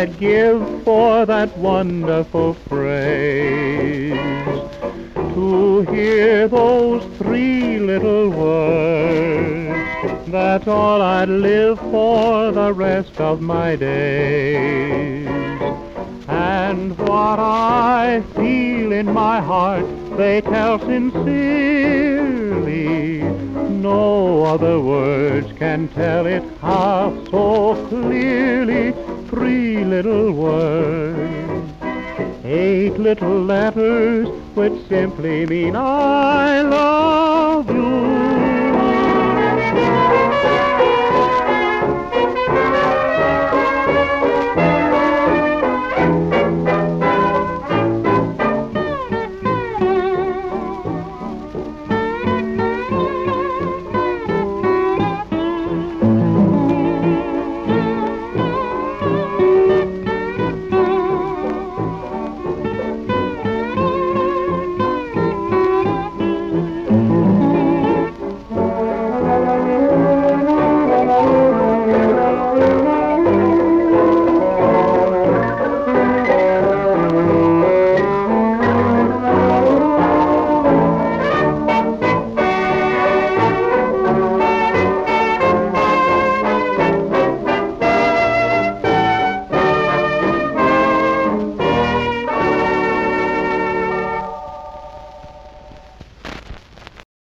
I'd give for that wonderful phrase. To hear those three little words, that's all I'd live for the rest of my days. And what I feel in my heart, they tell sincerely. No other words can tell it half so clearly. Three little words, 8 little letters, which simply mean I love you.